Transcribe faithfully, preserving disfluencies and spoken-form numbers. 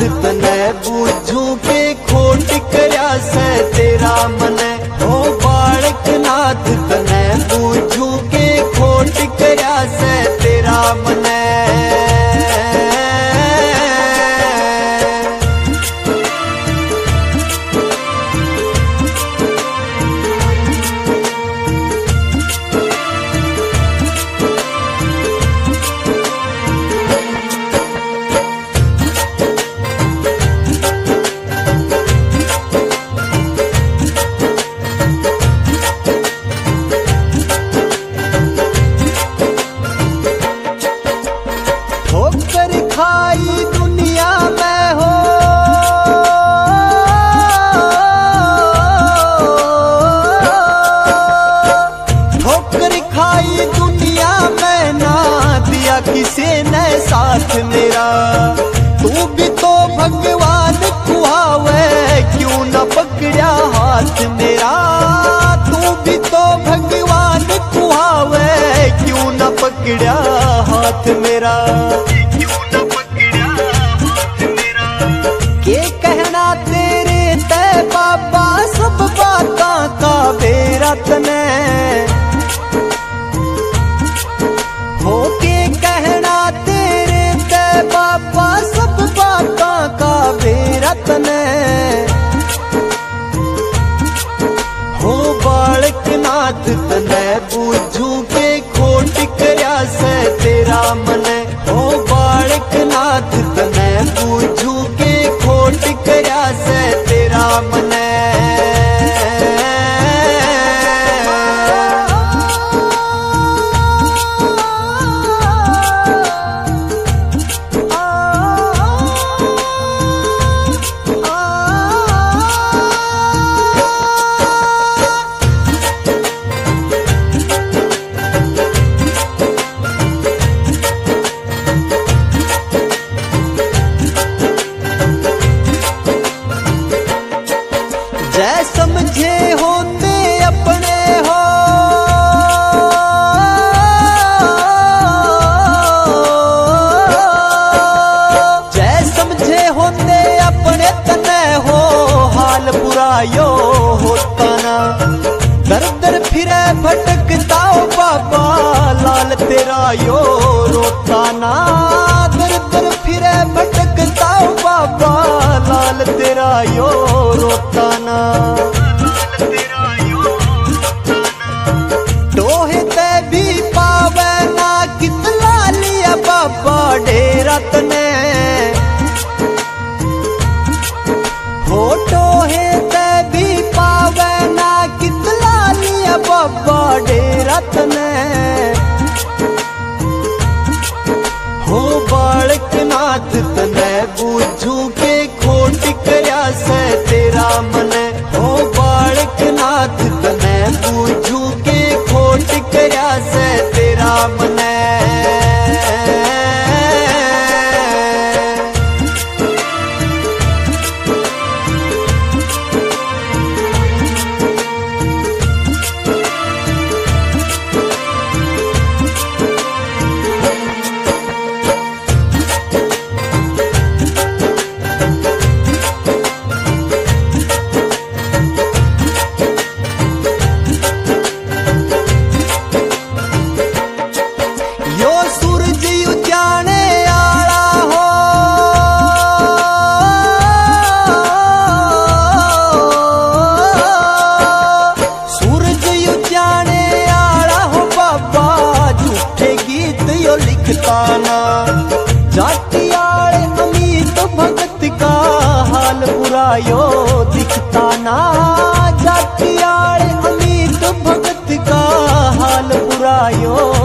तने बूझू के खोट करया से तेरा मन हो बालक नाथ तने बूझू के खोट करया से तेरा मन किसे न साथ मेरा तू भी तो भगवान कुआवे क्यों न पकड़ा हाथ मेरा तू भी तो भगवान कुआवे क्यों न पकड़ा हाथ मेरा क्यों न पकड़ा हाथ मेरा के कहना तेरे ते बाबा सब बातां का बेरा तने हो के कहना तेरे ते बाबा सब बातां का बेरा तने हो बालक नाथ तने बूझू के खोट करया से तेरा मन हो बालक नाथ तने बूझू के खोट करया से तेरा मन जय समझे होते अपने हो जय समझे होते अपने तने हो हाल बुरा यो होता ना दर दर फिरे भटकता बाबा लाल तेरा यो रोता ना दर दर फिरे भटकता बाबा लाल तेरा यो रोता ना टोहे ते भी पावे ना कितना लिया बाबा डेरा तने हो टोहे ते भी पावे ना कितना लिया बाबा डेरा तने हो बालक नाथ तने बूझू के खोट करया से तेरा मन हो बालक नाथ तने बूझू के खोट करया से तेरा मन जाटियाल अमीत भगत का हाल बुरा यो दिखता ना जाटियाल अमीत भगत का हाल बुरा यो